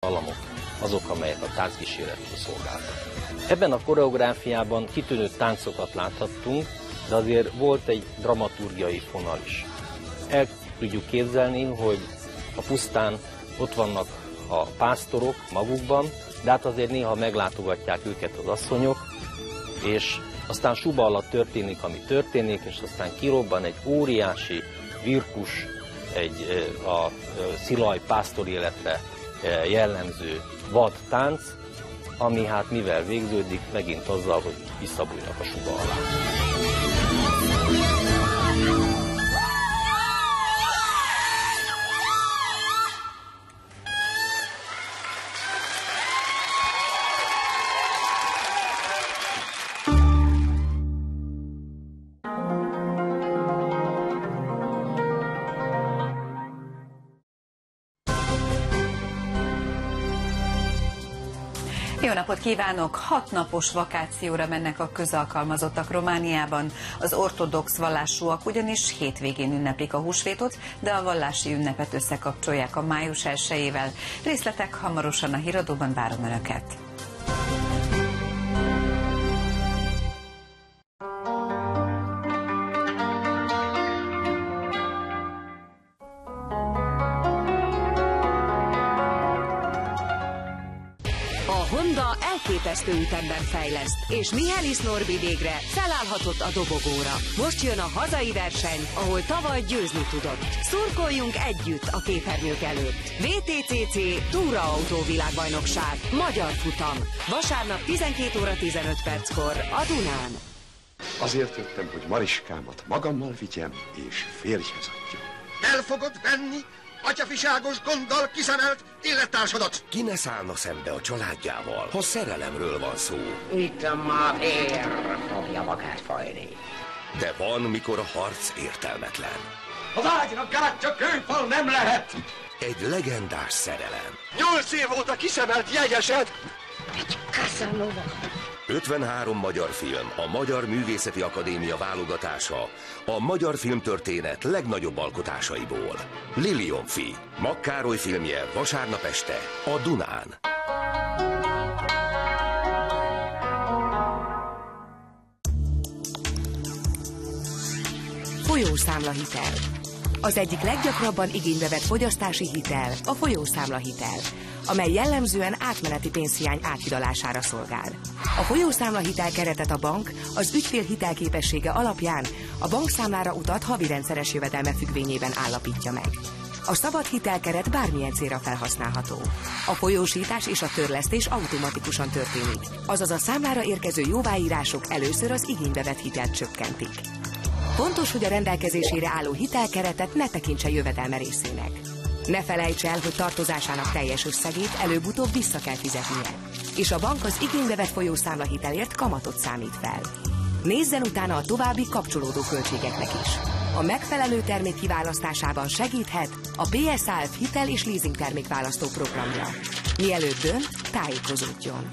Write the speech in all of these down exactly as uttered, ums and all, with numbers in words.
Alamok azok, amelyek a tánckíséretről szolgáltak. Ebben a koreográfiában kitűnő táncokat láthattunk, de azért volt egy dramaturgiai fonal is. El tudjuk képzelni, hogy a pusztán ott vannak a pásztorok magukban, de hát azért néha meglátogatják őket az asszonyok, és aztán suba alatt történik, ami történik, és aztán kirobban egy óriási virkus, egy a szilaj pásztor életre jellemző vad tánc, ami hát mivel végződik, megint azzal, hogy visszabújnak a suba alá. Jó napot kívánok! Hat napos vakációra mennek a közalkalmazottak Romániában. Az ortodox vallásúak ugyanis hétvégén ünneplik a húsvétot, de a vallási ünnepet összekapcsolják a május elsejével. Részletek hamarosan a híradóban, várom Önöket! Honda elképesztő ütemben fejleszt, és Mihály Norbi végre felállhatott a dobogóra. Most jön a hazai verseny, ahol tavaly győzni tudott. Szurkoljunk együtt a képernyők előtt. vé té cé cé Túraautó világbajnokság, magyar futam. Vasárnap tizenkét óra tizenöt perckor a Dunán. Azért jöttem, hogy Mariskámat magammal vigyem, és férjhez adjam. El fogod venni atyafiságos gonddal kiszemelt illettársadat! Ki ne szállna szembe a családjával, ha szerelemről van szó? Itt a mavér fogja magát fajni. De van, mikor a harc értelmetlen. Az ágynak gátja kőfal nem lehet! Egy legendás szerelem. Nyolc év óta kiszemelt jegyesed! Egy Casanova. ötvenhárom magyar film, a Magyar Művészeti Akadémia válogatása, a magyar filmtörténet legnagyobb alkotásaiból. Lilionfi, Mag Károly filmje vasárnap este a Dunán. Folyószámlahitel. Az egyik leggyakrabban igénybe vett fogyasztási hitel a folyószámlahitel, amely jellemzően átmeneti pénzhiány áthidalására szolgál. A folyószámlahitel keretet a bank az ügyfél hitelképessége alapján a bankszámlára utalt havi rendszeres jövedelme függvényében állapítja meg. A szabad hitelkeret bármilyen célra felhasználható. A folyósítás és a törlesztés automatikusan történik, azaz a számlára érkező jóváírások először az igénybe vett hitelt csökkentik. Fontos, hogy a rendelkezésére álló hitelkeretet ne tekintse jövedelme részének. Ne felejts el, hogy tartozásának teljes összegét előbb-utóbb vissza kell fizetnie, és a bank az igénybe vett folyószámlahitelért kamatot számít fel. Nézzen utána a további kapcsolódó költségeknek is. A megfelelő termék kiválasztásában segíthet a pé es á ef hitel és leasing termékválasztó programja. Mielőtt dönt, tájékozódjon.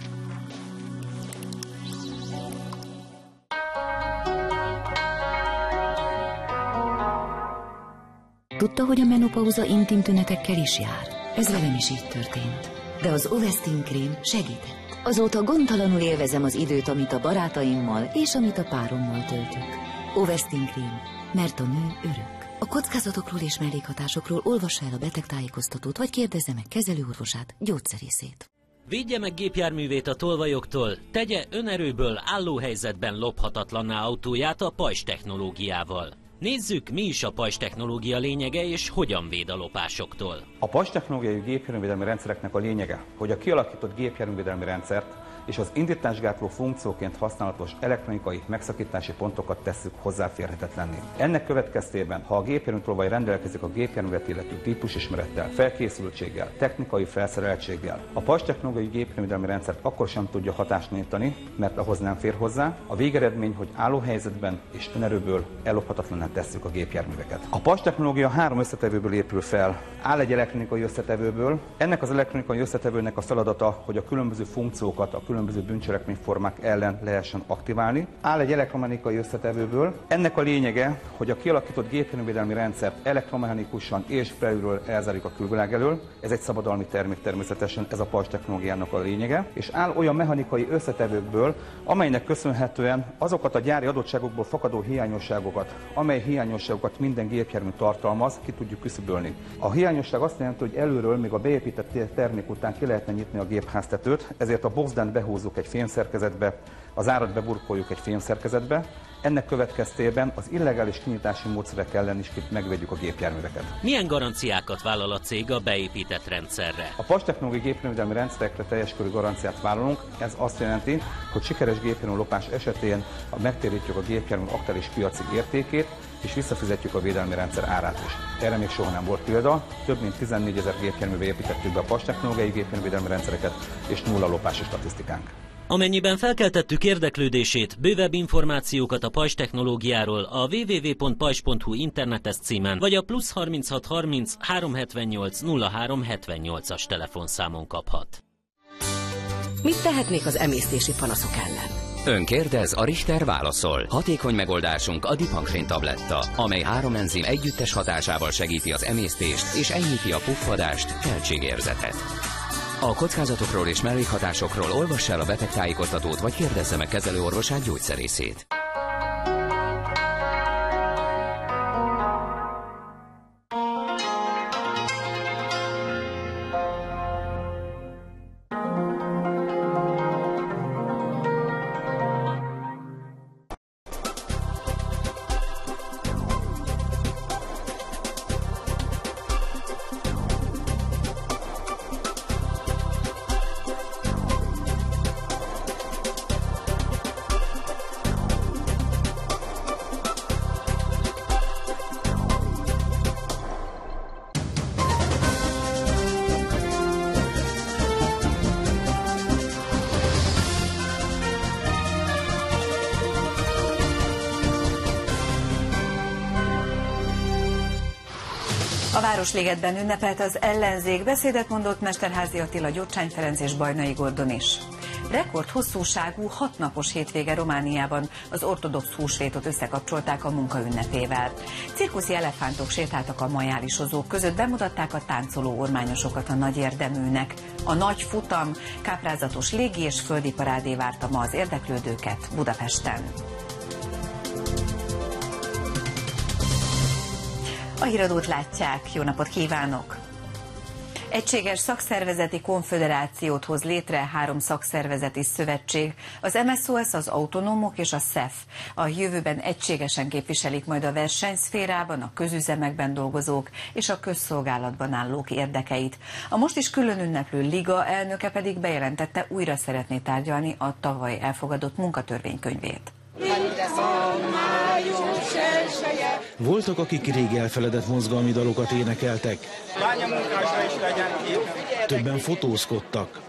Tudta, hogy a menopauza intim tünetekkel is jár? Ez velem is így történt. De az Ovestin krém segített. Azóta gondtalanul élvezem az időt, amit a barátaimmal és amit a párommal töltök. Ovestin krém, mert a nő örök. A kockázatokról és mellékhatásokról olvassa el a betegtájékoztatót, vagy kérdezze meg kezelőorvosát, gyógyszerészét. Védje meg gépjárművét a tolvajoktól, tegye önerőből álló helyzetben lophatatlanná autóját a pajzs technológiával. Nézzük, mi is a pajzs technológia lényege és hogyan véd a lopásoktól. A pajzs technológiai gépjárművédelmi rendszereknek a lényege, hogy a kialakított gépjárművédelmi rendszert és az indításgátló funkcióként használatos elektronikai megszakítási pontokat tesszük hozzáférhetetlenné. Ennek következtében, ha a gépjárműtolvaj rendelkezik a gépjárművet illető típusismerettel, felkészültséggel, technikai felszereltséggel, a pajzs technológiai gépjárművédelmi rendszert akkor sem tudja hatástalanítani, mert ahhoz nem fér hozzá. A végeredmény, hogy álló helyzetben és önerőből ellophatatlanná tesszük a gépjárműveket. A pajzs technológia három összetevőből épül fel. Áll egy elektronikai összetevőből. Ennek az elektronikai összetevőnek a feladata, hogy a különböző funkciókat, a különböző különböző bűncselekményformák ellen lehessen aktiválni. Áll egy elektromechanikai összetevőből. Ennek a lényege, hogy a kialakított gépjárművédelmi rendszert elektromechanikusan és belülről elzárjuk a külvilág elől. Ez egy szabadalmi termék természetesen, ez a pajzs technológiának a lényege. És áll olyan mechanikai összetevőkből, amelynek köszönhetően azokat a gyári adottságokból fakadó hiányosságokat, amely hiányosságokat minden gépjármű tartalmaz, ki tudjuk küszöbölni. A hiányosság azt jelenti, hogy előről még a beépített termék után ki lehetne nyitni a gépháztetőt, ezért a boxdánt behúzzuk egy fémszerkezetbe, az árat beburkoljuk egy fémszerkezetbe. Ennek következtében az illegális kinyitási módszerek ellen is megvédjük a gépjárműveket. Milyen garanciákat vállal a cég a beépített rendszerre? A pajzs technológiai gépjárművédelmi rendszerekre teljes körű garanciát vállalunk. Ez azt jelenti, hogy sikeres gépjármű lopás esetén megtérítjük a gépjármű aktuális piaci értékét, és visszafizetjük a védelmi rendszer árát is. Erre még soha nem volt példa. Több mint tizennégyezer gépjárműbe építettük be a pajzs technológiai gépjárművédelmi rendszereket, és nulla lopási statisztikánk. Amennyiben felkeltettük érdeklődését, bővebb információkat a pajzs technológiáról a double-u double-u double-u pont pajzs pont hu internetes címen, vagy a plusz harminchat harminc háromszázhetvennyolc nulla három hetvennyolcas telefonszámon kaphat. Mit tehetnék az emésztési panaszok ellen? Ön kérdez, a Richter válaszol. Hatékony megoldásunk a Dipanksin tabletta, amely három enzim együttes hatásával segíti az emésztést és enyhíti a puffadást, feltségérzetet. A kockázatokról és mellékhatásokról olvassa el a betegtájékoztatót, vagy kérdezze meg kezelőorvosát, gyógyszerészét. A Városligetben ünnepelt az ellenzék, beszédet mondott Mesterházy Attila, Gyurcsány Ferenc és Bajnai Gordon is. Rekord hosszúságú hatnapos hétvége Romániában az ortodox húsvétot összekapcsolták a munka ünnepével. Cirkuszi elefántok sétáltak a majálisozók között, bemutatták a táncoló ormányosokat a nagy érdeműnek. A nagy futam, káprázatos légi és földi parádé várta ma az érdeklődőket Budapesten. A híradót látják, jó napot kívánok! Egységes szakszervezeti konföderációt hoz létre három szakszervezeti szövetség, az em es o es, az autonómok és a szef. A jövőben egységesen képviselik majd a versenyszférában, a közüzemekben dolgozók és a közszolgálatban állók érdekeit. A most is külön ünneplő liga elnöke pedig bejelentette, újra szeretné tárgyalni a tavaly elfogadott munkatörvénykönyvét. Voltak, akik rég elfeledett mozgalmi dalokat énekeltek. Többen fotózkodtak.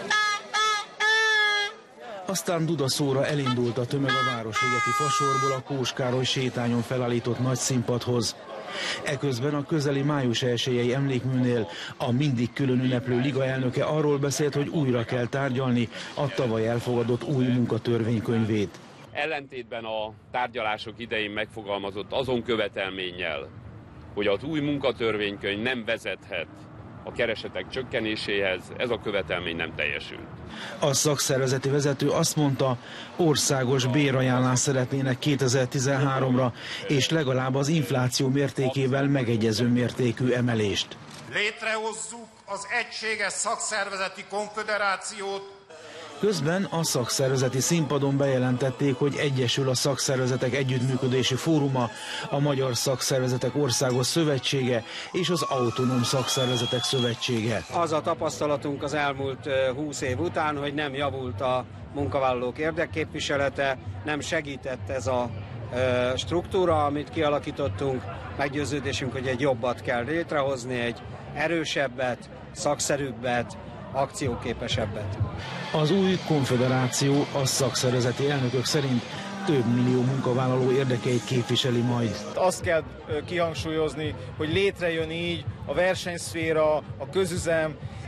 Aztán dudaszóra elindult a tömeg a Városligeti fasorból a Kós Károly sétányon felállított nagy színpadhoz. Eközben a közeli május elsejei emlékműnél a mindig külön ünneplő liga elnöke arról beszélt, hogy újra kell tárgyalni a tavaly elfogadott új munkatörvénykönyvét. Ellentétben a tárgyalások idején megfogalmazott azon követelménnyel, hogy az új munkatörvénykönyv nem vezethet a keresetek csökkenéséhez, ez a követelmény nem teljesült. A szakszervezeti vezető azt mondta, országos bérajánlást szeretnének kétezer-tizenháromra, és legalább az infláció mértékével megegyező mértékű emelést. Létrehozzuk az Egységes Szakszervezeti Konföderációt. Közben a szakszervezeti színpadon bejelentették, hogy egyesül a Szakszervezetek Együttműködési Fóruma, a Magyar Szakszervezetek Országos Szövetsége és az Autonóm Szakszervezetek Szövetsége. Az a tapasztalatunk az elmúlt húsz év után, hogy nem javult a munkavállalók érdekképviselete, nem segített ez a struktúra, amit kialakítottunk. Meggyőződésünk, hogy egy jobbat kell létrehozni, egy erősebbet, szakszerűbbet, akcióképesebbet. Az új konföderáció a szakszervezeti elnökök szerint több millió munkavállaló érdekeit képviseli majd. Azt kell kihangsúlyozni, hogy létrejön így a versenyszféra, a közüzem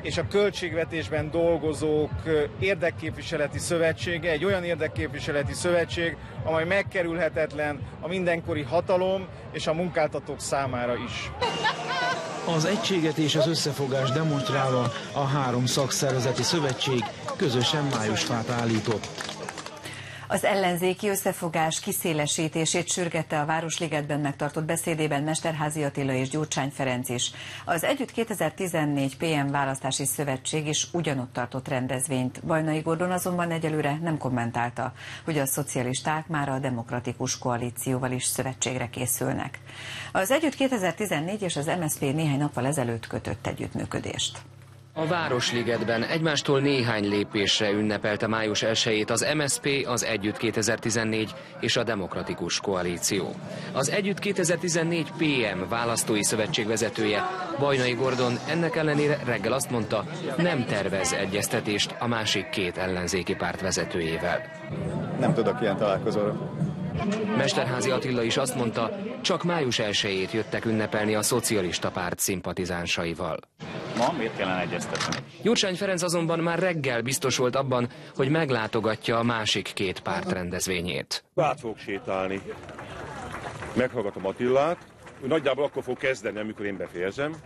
és a költségvetésben dolgozók érdekképviseleti szövetsége, egy olyan érdekképviseleti szövetség, amely megkerülhetetlen a mindenkori hatalom és a munkáltatók számára is. Az egységet és az összefogást demonstrálva a három szakszervezeti szövetség közösen májusfát állított. Az ellenzéki összefogás kiszélesítését sürgette a Városligetben megtartott beszédében Mesterházy Attila és Gyurcsány Ferenc is. Az Együtt kétezer-tizennégy pé em választási szövetség is ugyanott tartott rendezvényt. Bajnai Gordon azonban egyelőre nem kommentálta, hogy a szocialisták már a Demokratikus Koalícióval is szövetségre készülnek. Az Együtt kétezer-tizennégy és az em es zé pé néhány nappal ezelőtt kötött együttműködést. A Városligetben egymástól néhány lépésre ünnepelte május elsejét az em es zé pé, az Együtt kétezer-tizennégy és a Demokratikus Koalíció. Az Együtt kétezer-tizennégy pé em választói szövetség vezetője, Bajnai Gordon ennek ellenére reggel azt mondta, nem tervez egyeztetést a másik két ellenzéki párt vezetőjével. Nem tudok ilyen találkozóra. Mesterházy Attila is azt mondta, csak május elsejét jöttek ünnepelni a szocialista párt szimpatizánsaival. Ma miért kellene egyeztetni? Gyurcsány Ferenc azonban már reggel biztos volt abban, hogy meglátogatja a másik két párt rendezvényét. Át fogok sétálni. Meghallgatom Attilát, ő nagyjából akkor fog kezdeni, amikor én befejezem.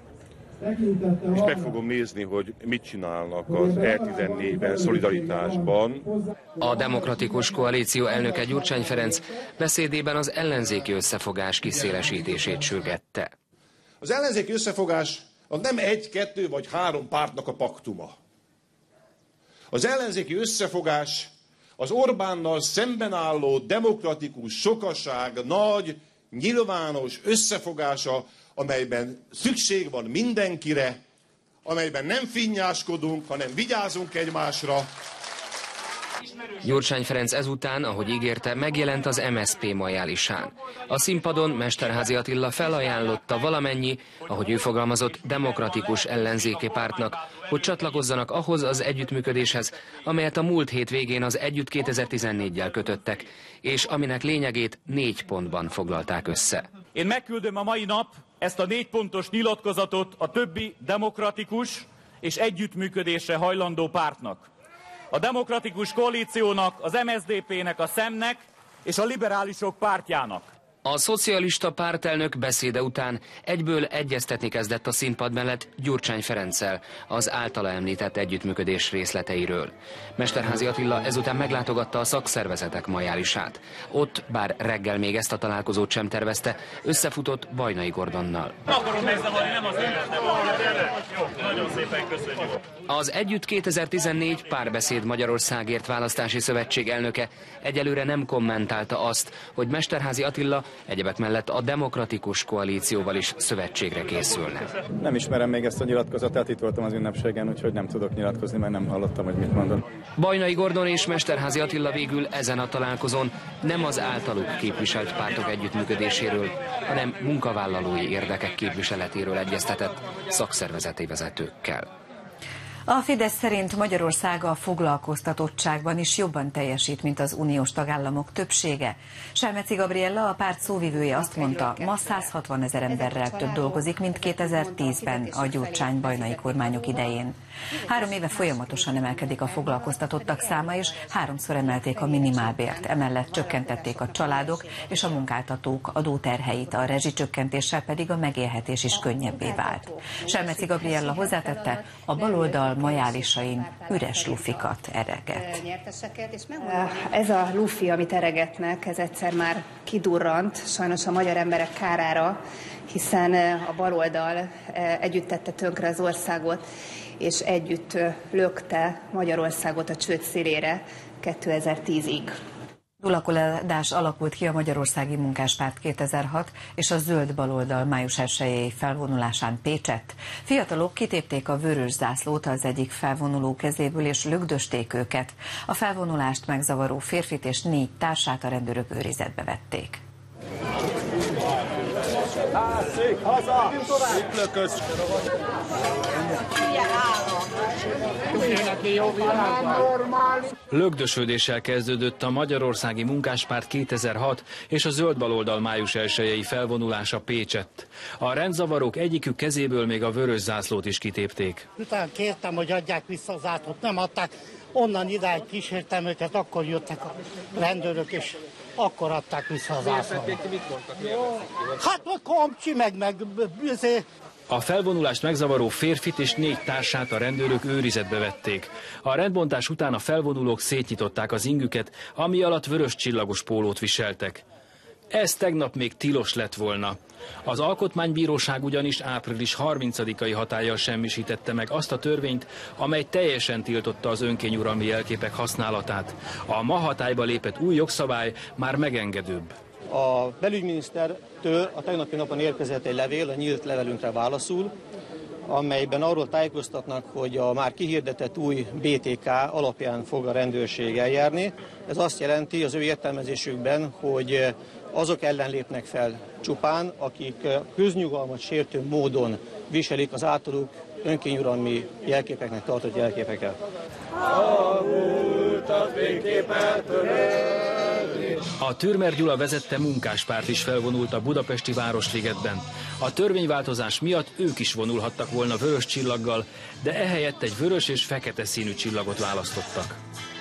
És meg fogom nézni, hogy mit csinálnak az E tizennégyben, szolidaritásban. A Demokratikus Koalíció elnöke Gyurcsány Ferenc beszédében az ellenzéki összefogás kiszélesítését sürgette. Az ellenzéki összefogás az nem egy, kettő vagy három pártnak a paktuma. Az ellenzéki összefogás az Orbánnal szemben álló demokratikus sokaság nagy, nyilvános összefogása, amelyben szükség van mindenkire, amelyben nem finnyáskodunk, hanem vigyázunk egymásra. Gyurcsány Ferenc ezután, ahogy ígérte, megjelent az em es zé pé majálisán. A színpadon Mesterházy Attila felajánlotta valamennyi, ahogy ő fogalmazott, demokratikus ellenzéki pártnak, hogy csatlakozzanak ahhoz az együttműködéshez, amelyet a múlt hét végén az Együtt kétezer-tizennégyel kötöttek, és aminek lényegét négy pontban foglalták össze. Én megküldöm a mai nap ezt a négy pontos nyilatkozatot a többi demokratikus és együttműködésre hajlandó pártnak. A Demokratikus Koalíciónak, az em es zé pének, a szemnek és a liberálisok pártjának. A szocialista pártelnök beszéde után egyből egyeztetni kezdett a színpad mellett Gyurcsány Ferenccel az általa említett együttműködés részleteiről. Mesterházy Attila ezután meglátogatta a szakszervezetek majálisát. Ott, bár reggel még ezt a találkozót sem tervezte, összefutott Bajnai Gordonnal. Akarom megzavarni, nem az életem. Jó, nagyon szépen köszönjük. Az Együtt kétezer-tizennégy Párbeszéd Magyarországért Választási Szövetség elnöke egyelőre nem kommentálta azt, hogy Mesterházy Attila egyebek mellett a Demokratikus Koalícióval is szövetségre készülne. Nem ismerem még ezt a nyilatkozatát, itt voltam az ünnepségen, úgyhogy nem tudok nyilatkozni, mert nem hallottam, hogy mit mondott. Bajnai Gordon és Mesterházy Attila végül ezen a találkozón nem az általuk képviselt pártok együttműködéséről, hanem munkavállalói érdekek képviseletéről egyeztetett szakszervezeti vezetőkkel. A Fidesz szerint Magyarország a foglalkoztatottságban is jobban teljesít, mint az uniós tagállamok többsége. Selmeci Gabriella, a párt szóvivője azt mondta, ma száz hatvan ezer emberrel több dolgozik, mint kétezer-tízben a Gyurcsány-Bajnai kormányok idején. Három éve folyamatosan emelkedik a foglalkoztatottak száma, és háromszor emelték a minimálbért. Emellett csökkentették a családok és a munkáltatók adóterheit, a rezsicsökkentéssel pedig a megélhetés is könnyebbé vált. Selmeci Gabriella hozzátette, a baloldal majálisain üres lufikat ereget. Ez a lufi, amit eregetnek, ez egyszer már kidurrant, sajnos a magyar emberek kárára, hiszen a baloldal együtt tette tönkre az országot, és együtt lökte Magyarországot a csőd szélére kétezer-tízig. Dulakodás alakult ki a Magyarországi Munkáspárt kétezer-hat és a Zöld Baloldal május elsejei felvonulásán Pécsett. Fiatalok kitépték a vörös zászlót az egyik felvonuló kezéből és lögdösték őket. A felvonulást megzavaró férfit és négy társát a rendőrök őrizetbe vették. Haza! Lögdösödéssel kezdődött a Magyarországi Munkáspárt kétezer-hat és a zöld baloldal május elsejei felvonulása Pécsett. A rendzavarok egyikük kezéből még a vörös zászlót is kitépték. Utána kértem, hogy adják vissza az zászlót, nem adták. Onnan idáig kísértem őket, akkor jöttek a rendőrök, és akkor adták vissza az zászlót. Hát a komcsi, meg meg... A felvonulást megzavaró férfit és négy társát a rendőrök őrizetbe vették. A rendbontás után a felvonulók szétnyitották az ingüket, ami alatt vörös csillagos pólót viseltek. Ez tegnap még tilos lett volna. Az Alkotmánybíróság ugyanis április harmincadikai hatállyal semmisítette meg azt a törvényt, amely teljesen tiltotta az önkényuralmi jelképek használatát. A ma hatályba lépett új jogszabály már megengedőbb. A belügyminisztertől a tegnapi napon érkezett egy levél, a nyílt levelünkre válaszul, amelyben arról tájékoztatnak, hogy a már kihirdetett új bé té ká alapján fog a rendőrség eljárni. Ez azt jelenti az ő értelmezésükben, hogy azok ellen lépnek fel csupán, akik köznyugalmat sértő módon viselik az általuk önkényuralmi jelképeknek tartott jelképeket. A Türmer Gyula vezette munkáspárt is felvonult a budapesti Városligetben. A törvényváltozás miatt ők is vonulhattak volna vörös csillaggal, de ehelyett egy vörös és fekete színű csillagot választottak.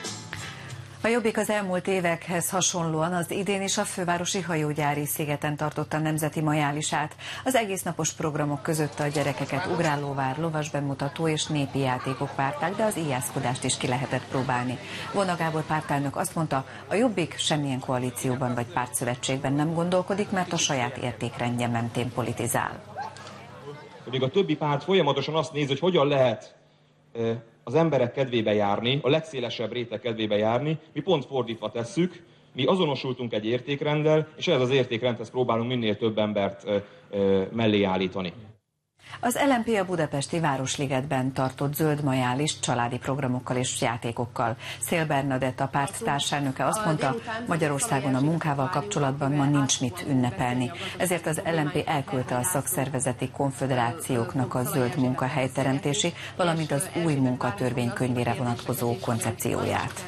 A Jobbik az elmúlt évekhez hasonlóan az idén is a fővárosi hajógyári szigeten tartotta nemzeti majálisát. Az egésznapos programok között a gyerekeket ugrálóvár, lovas bemutató és népi játékok várták, de az íjászkodást is ki lehetett próbálni. Vona Gábor pártelnök azt mondta, a Jobbik semmilyen koalícióban vagy pártszövetségben nem gondolkodik, mert a saját értékrendje mentén politizál. Még a többi párt folyamatosan azt néz, hogy hogyan lehet az emberek kedvébe járni, a legszélesebb réteg kedvébe járni, mi pont fordítva tesszük, mi azonosultunk egy értékrenddel, és ez az értékrendhez próbálunk minél több embert ö, ö, mellé állítani. Az el em pé a budapesti Városligetben tartott zöld majális családi programokkal és játékokkal. Szél Bernadett, a párt társelnöke azt mondta, Magyarországon a munkával kapcsolatban ma nincs mit ünnepelni. Ezért az el em pé elküldte a szakszervezeti konföderációknak a zöld munkahelyteremtési, valamint az új munkatörvénykönyvére vonatkozó koncepcióját.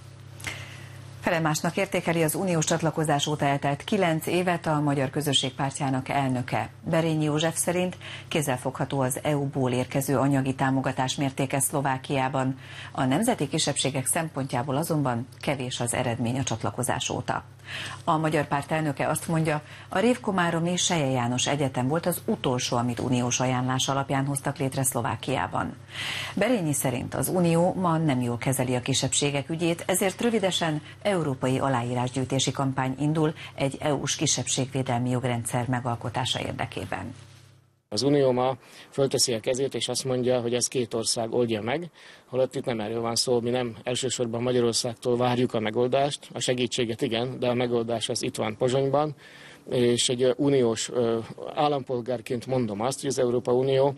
Felemásnak értékeli az uniós csatlakozás óta eltelt kilenc évet a Magyar Közösség Pártjának elnöke. Berényi József szerint kézzelfogható az é u-ból érkező anyagi támogatás mértéke Szlovákiában. A nemzeti kisebbségek szempontjából azonban kevés az eredmény a csatlakozás óta. A Magyar Párt elnöke azt mondja, a Révkomáromi Selye János Egyetem volt az utolsó, amit uniós ajánlás alapján hoztak létre Szlovákiában. Berényi szerint az Unió ma nem jól kezeli a kisebbségek ügyét, ezért rövidesen európai aláírásgyűjtési kampány indul egy é u-s kisebbségvédelmi jogrendszer megalkotása érdekében. Az Unió ma fölteszi a kezét, és azt mondja, hogy ez két ország oldja meg, holott itt nem erről van szó, mi nem elsősorban Magyarországtól várjuk a megoldást, a segítséget igen, de a megoldás az itt van Pozsonyban, és egy uniós állampolgárként mondom azt, hogy az Európai Unió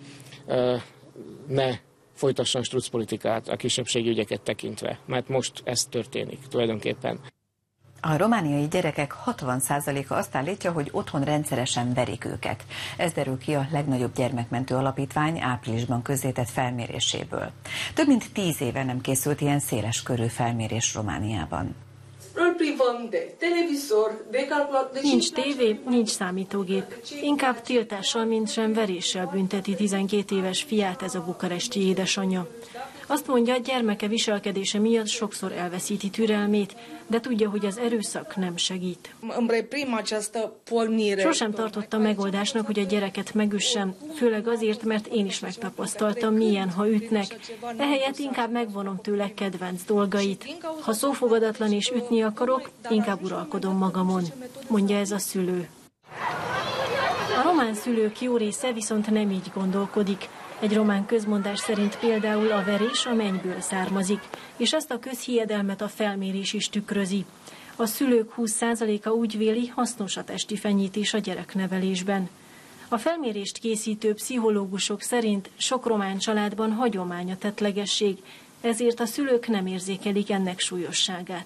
ne folytasson struccpolitikát a kisebbségi ügyeket tekintve, mert most ez történik tulajdonképpen. A romániai gyerekek hatvan százaléka azt állítja, hogy otthon rendszeresen verik őket. Ez derül ki a legnagyobb gyermekmentő alapítvány áprilisban közzétett felméréséből. Több mint tíz éve nem készült ilyen széles körű felmérés Romániában. Nincs tévé, nincs számítógép. Inkább tiltással, mint sem veréssel bünteti tizenkét éves fiát ez a bukaresti édesanyja. Azt mondja, gyermeke viselkedése miatt sokszor elveszíti türelmét, de tudja, hogy az erőszak nem segít. Sosem tartotta megoldásnak, hogy a gyereket megüssem, főleg azért, mert én is megtapasztaltam, milyen, ha ütnek. Ehelyett inkább megvonom tőle kedvenc dolgait. Ha szófogadatlan és ütni akarok, inkább uralkodom magamon, mondja ez a szülő. A román szülők jó része viszont nem így gondolkodik. Egy román közmondás szerint például a verés a mennyből származik, és ezt a közhiedelmet a felmérés is tükrözi. A szülők húsz százaléka úgy véli, hasznos a testi fenyítés a gyereknevelésben. A felmérést készítő pszichológusok szerint sok román családban hagyomány a tettlegesség, ezért a szülők nem érzékelik ennek súlyosságát.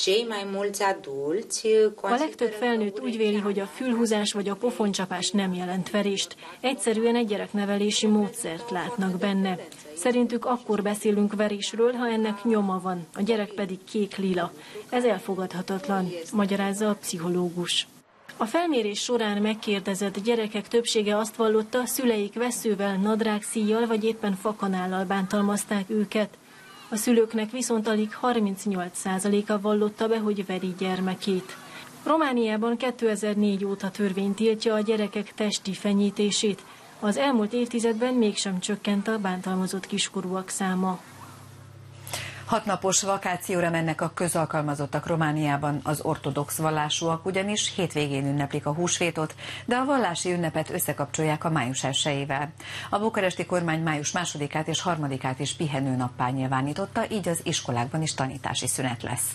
A legtöbb felnőtt úgy véli, hogy a fülhúzás vagy a pofoncsapás nem jelent verést. Egyszerűen egy gyereknevelési módszert látnak benne. Szerintük akkor beszélünk verésről, ha ennek nyoma van, a gyerek pedig kék-lila. Ez elfogadhatatlan, magyarázza a pszichológus. A felmérés során megkérdezett gyerekek többsége azt vallotta, szüleik vesszővel, nadrágszíjjal vagy éppen fakanállal bántalmazták őket. A szülőknek viszont alig harmincnyolc százaléka vallotta be, hogy veri gyermekét. Romániában kétezer-négy óta törvény tiltja a gyerekek testi fenyítését. Az elmúlt évtizedben mégsem csökkent a bántalmazott kiskorúak száma. Hatnapos vakációra mennek a közalkalmazottak Romániában, az ortodox vallásúak ugyanis hétvégén ünneplik a húsvétot, de a vallási ünnepet összekapcsolják a május elsejével. A bukaresti kormány május másodikát és harmadikát is pihenőnappá nyilvánította, így az iskolákban is tanítási szünet lesz.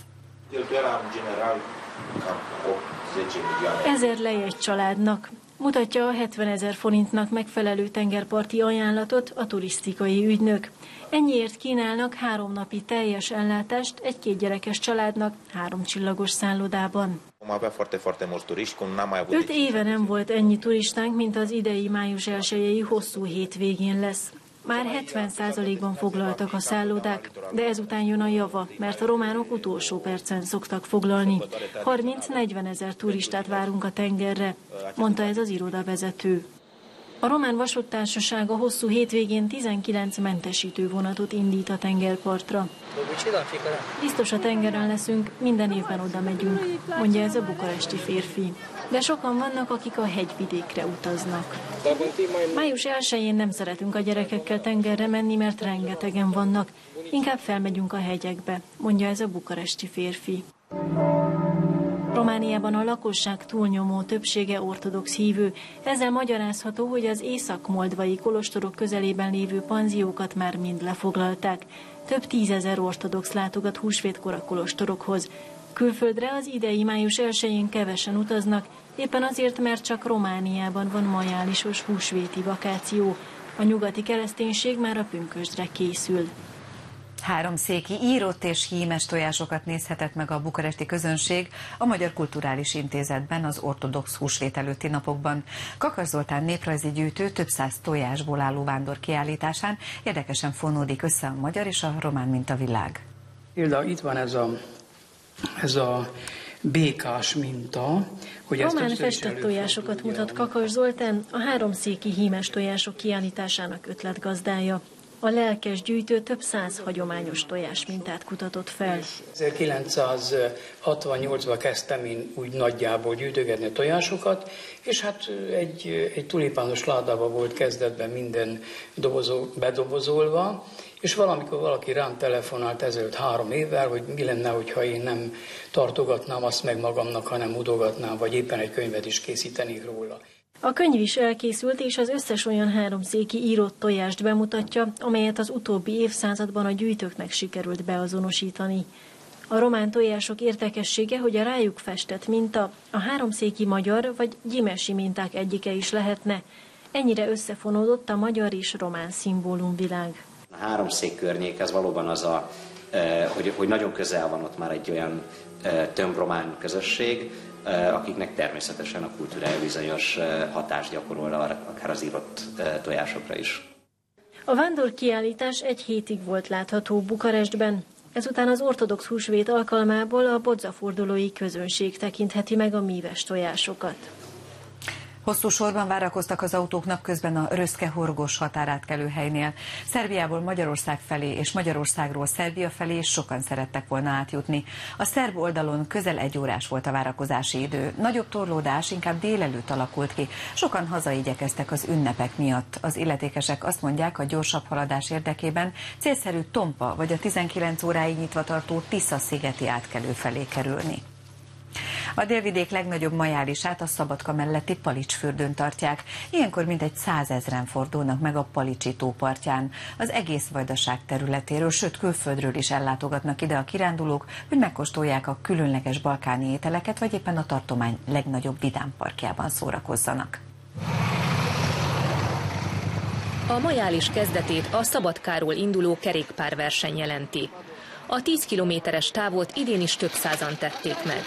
Ezer lej egy családnak. Mutatja a hetvenezer forintnak megfelelő tengerparti ajánlatot a turisztikai ügynök. Ennyiért kínálnak három napi teljes ellátást egy kétgyerekes családnak három csillagos szállodában. Öt éve nem volt ennyi turistánk, mint az idei május elsejei hosszú hétvégén lesz. Már hetven százalékban foglaltak a szállodák, de ezután jön a java, mert a románok utolsó percen szoktak foglalni. harminc-negyven ezer turistát várunk a tengerre, mondta ez az irodavezető. A Román Vasúttársaság a hosszú hétvégén tizenkilenc mentesítő vonatot indít a tengerpartra. Biztos a tengeren leszünk, minden évben oda megyünk, mondja ez a bukaresti férfi. De sokan vannak, akik a hegyvidékre utaznak. Május elsején nem szeretünk a gyerekekkel tengerre menni, mert rengetegen vannak. Inkább felmegyünk a hegyekbe, mondja ez a bukaresti férfi. Romániában a lakosság túlnyomó többsége ortodox hívő. Ezzel magyarázható, hogy az észak-moldvai kolostorok közelében lévő panziókat már mind lefoglalták. Több tízezer ortodox látogat húsvétkor a kolostorokhoz. Külföldre az idei május elsején kevesen utaznak, éppen azért, mert csak Romániában van majálisos húsvéti vakáció. A nyugati kereszténység már a pünkösdre készül. Háromszéki írott és hímes tojásokat nézhetett meg a bukaresti közönség a Magyar Kulturális Intézetben az ortodox húsvét előtti napokban. Kakas Zoltán néprajzi gyűjtő több száz tojásból álló vándor kiállításán érdekesen fonódik össze a magyar és a román mintavilág. Ilda, itt van ez a, ez a békás minta. Hogy román festett tojásokat mutat Kakas Zoltán, a háromszéki hímes tojások kiállításának ötletgazdája. A lelkes gyűjtő több száz hagyományos tojás mintát kutatott fel. ezerkilencszázhatvannyolcban kezdtem én úgy nagyjából gyűjtögetni a tojásokat, és hát egy, egy tulipános ládában volt kezdetben minden dobozó, bedobozolva, és valamikor valaki rám telefonált ezelőtt három évvel, hogy mi lenne, hogyha én nem tartogatnám azt meg magamnak, hanem mutogatnám, vagy éppen egy könyvet is készítenék róla. A könyv is elkészült, és az összes olyan háromszéki írott tojást bemutatja, amelyet az utóbbi évszázadban a gyűjtőknek sikerült beazonosítani. A román tojások érdekessége, hogy a rájuk festett minta a háromszéki magyar vagy gyimesi minták egyike is lehetne. Ennyire összefonódott a magyar és román szimbólumvilág. A háromszék környék, ez valóban az a, hogy, hogy nagyon közel van ott már egy olyan tömbromán közösség, akiknek természetesen a kultúrája bizonyos hatást gyakorol akár az írott tojásokra is. A vándorkiállítás egy hétig volt látható Bukarestben. Ezután az ortodox húsvét alkalmából a bodzafordulói közönség tekintheti meg a míves tojásokat. Hosszú sorban várakoztak az autók napközben a Röszke-Horgos határátkelőhelynél. Szerbiából Magyarország felé és Magyarországról Szerbia felé is sokan szerettek volna átjutni. A szerb oldalon közel egy órás volt a várakozási idő. Nagyobb torlódás inkább délelőtt alakult ki. Sokan hazaigyekeztek az ünnepek miatt. Az illetékesek azt mondják, a gyorsabb haladás érdekében célszerű Tompa vagy a tizenkilenc óráig nyitva tartó Tisza-szigeti átkelő felé kerülni. A délvidék legnagyobb majálisát a Szabadka melletti Palicsfürdőn tartják. Ilyenkor mintegy százezren fordulnak meg a Palicsi tó partján. Az egész Vajdaság területéről, sőt külföldről is ellátogatnak ide a kirándulók, hogy megkóstolják a különleges balkáni ételeket, vagy éppen a tartomány legnagyobb vidámparkjában szórakozzanak. A majális kezdetét a Szabadkáról induló kerékpárverseny jelenti. A tíz kilométeres távot idén is több százan tették meg.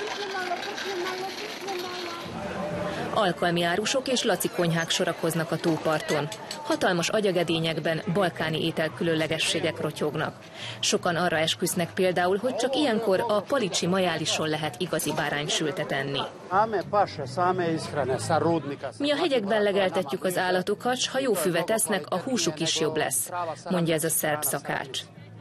Alkalmi árusok és laci konyhák sorakoznak a tóparton. hatalmas agyagedényekben balkáni ételkülönlegességek rotyognak. Sokan arra esküsznek például, hogy csak ilyenkor a palicsi majálison lehet igazi báránysültet enni. Mi a hegyekben legeltetjük az állatokat, s ha jó füvet esznek, a húsuk is jobb lesz, mondja ez a szerb szakács.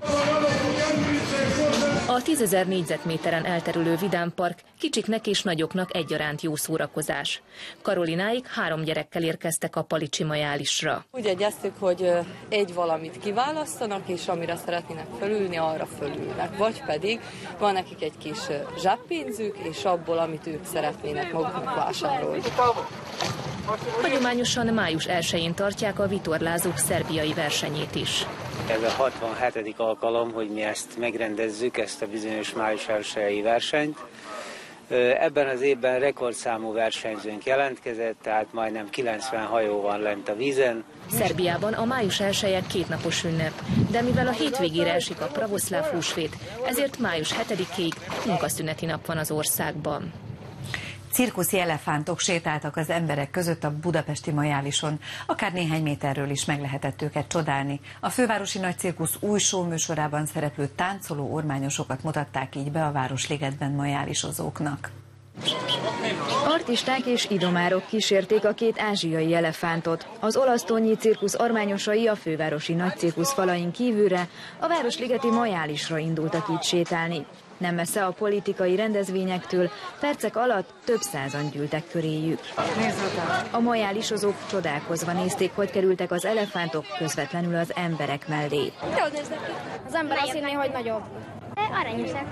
A tízezer négyzetméteren elterülő vidámpark kicsiknek és nagyoknak egyaránt jó szórakozás. Karolináik három gyerekkel érkeztek a palicsi majálisra. Úgy egyeztük, hogy egy valamit kiválasztanak, és amire szeretnének fölülni, arra fölülnek. Vagy pedig van nekik egy kis zseppénzük, és abból, amit ők szeretnének maguknak vásárolni. Hagyományosan május elsején tartják a vitorlázók szerbiai versenyét is. Ez a hatvanhetedik alkalom, hogy mi ezt megrendezzük, ezt a bizonyos május elsejei versenyt. Ebben az évben rekordszámú versenyzőnk jelentkezett, tehát majdnem kilencven hajó van lent a vízen. Szerbiában a május elseje kétnapos ünnep, de mivel a hétvégére esik a pravoszláv húsvét, ezért május hetedikéig munkaszüneti nap van az országban. Cirkuszi elefántok sétáltak az emberek között a budapesti majálison. Akár néhány méterről is meg lehetett őket csodálni. A fővárosi nagycirkusz új show műsorában szereplő táncoló ormányosokat mutatták így be a Városligetben majálisozóknak. Artisták és idomárok kísérték a két ázsiai elefántot. Az olasztónyi cirkusz ormányosai a fővárosi nagycirkusz falain kívülre a Városligeti majálisra indultak így sétálni. Nem messze a politikai rendezvényektől percek alatt több százan gyűltek köréjük. A majálisozók csodálkozva nézték, hogy kerültek az elefántok közvetlenül az emberek mellé. Jól néznek ki. Az ember azt hinné, hogy nagyobb. Aranyosak.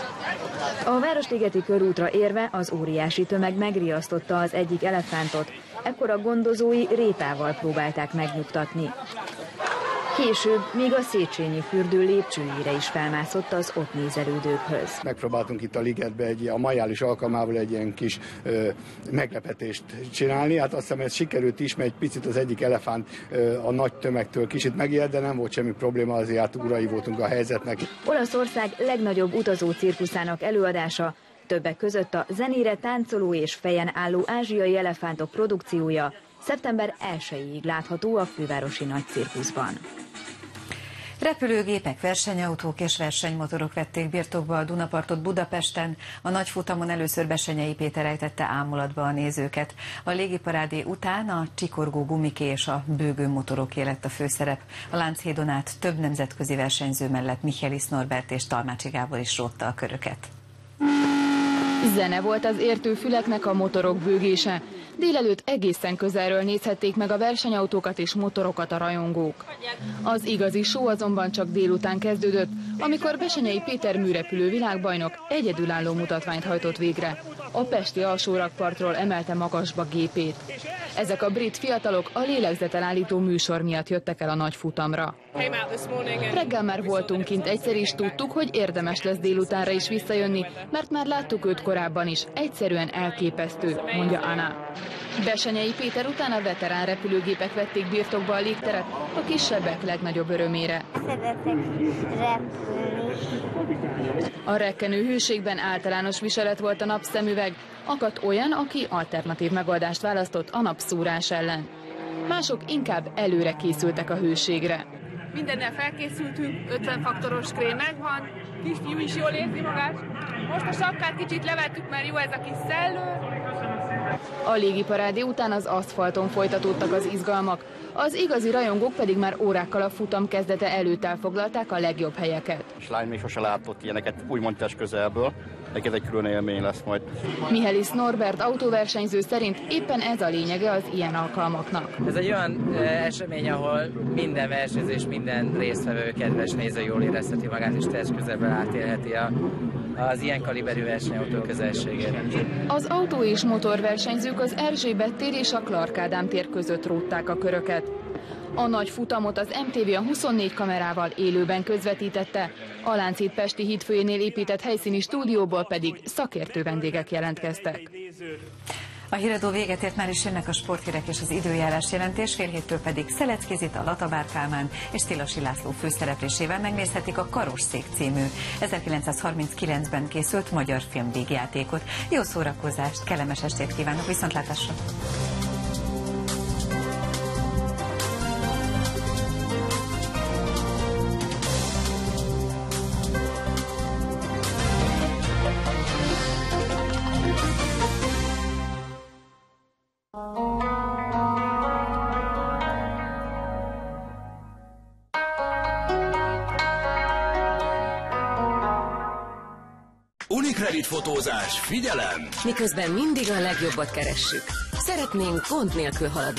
A Városligeti körútra érve az óriási tömeg megriasztotta az egyik elefántot. Ekkor a gondozói répával próbálták megnyugtatni. Később még a Széchenyi fürdő lépcsőjére is felmászott az ott nézelődőkhöz. Megpróbáltunk itt a ligetbe egy, a majális alkalmával egy ilyen kis ö, meglepetést csinálni. Hát azt hiszem, ez sikerült is, mert egy picit az egyik elefánt ö, a nagy tömegtől kicsit megijedt, de nem volt semmi probléma, azért hát urai voltunk a helyzetnek. Olaszország legnagyobb utazó cirkuszának előadása, többek között a zenére táncoló és fejen álló ázsiai elefántok produkciója szeptember elsejéig látható a fővárosi nagycirkuszban. Repülőgépek, versenyautók és versenymotorok vették birtokba a Dunapartot Budapesten. A nagy futamon először Bessenyei Péter ejtette ámulatba a nézőket. A légiparádé után a csikorgó gumiké és a bőgő motoroké lett a főszerep. A Lánchídon át több nemzetközi versenyző mellett Michelis Norbert és Talmácsi Gábor is rótta a köröket. Zene volt az értő füleknek a motorok bőgése. Délelőtt egészen közelről nézhették meg a versenyautókat és motorokat a rajongók. Az igazi show azonban csak délután kezdődött, amikor Bessenyei Péter műrepülő világbajnok egyedülálló mutatványt hajtott végre. A pesti alsórakpartról emelte magasba gépét. Ezek a brit fiatalok a lélegzetelállító műsor miatt jöttek el a nagy futamra. Reggel már voltunk kint, egyszer is tudtuk, hogy érdemes lesz délutánra is visszajönni, mert már láttuk őt korábban is, egyszerűen elképesztő, mondja Anna. Bessenyei Péter után a veterán repülőgépek vették birtokba a légteret, a kisebbek legnagyobb örömére. A rekkenő hőségben általános viselet volt a napszemüveg, akadt olyan, aki alternatív megoldást választott a napszúrás ellen. Mások inkább előre készültek a hőségre. Mindennel felkészültünk, ötven faktoros krém megvan, kisfiú is jól érzi magát. Most a sapkát kicsit levettük, mert jó ez a kis szellő. A légiparádé után az aszfalton folytatódtak az izgalmak, az igazi rajongók pedig már órákkal a futam kezdete előtt elfoglalták a legjobb helyeket. És lány még sose látott ilyeneket úgymond test közelből, neked egy külön élmény lesz majd. Michelis Norbert autóversenyző szerint éppen ez a lényege az ilyen alkalmaknak. Ez egy olyan esemény, ahol minden versenyző és minden résztvevő kedves néző jól érezheti magát és test közelben átélheti a az ilyen kaliberű versenyautó közelségére. Az autó és motorversenyzők az Erzsébet tér és a Clark Ádám tér között rótták a köröket. A nagy futamot az em té vé a huszonnégy kamerával élőben közvetítette, a Lánchíd Pesti hídfőjénél épített helyszíni stúdióból pedig szakértő vendégek jelentkeztek. A híradó véget ért, már is jönnek a sporthírek és az időjárás jelentés, fél héttől pedig Szeleckizit, a Latabár Kálmán és Szilasi László főszereplésével megnézhetik a Karosszék című ezerkilencszázharminckilencben készült magyar filmvígjátékot. Jó szórakozást, kellemes estét kívánok, viszontlátásra! fotózás, figyelem! Miközben mindig a legjobbat keressük. Szeretnénk gond nélkül haladni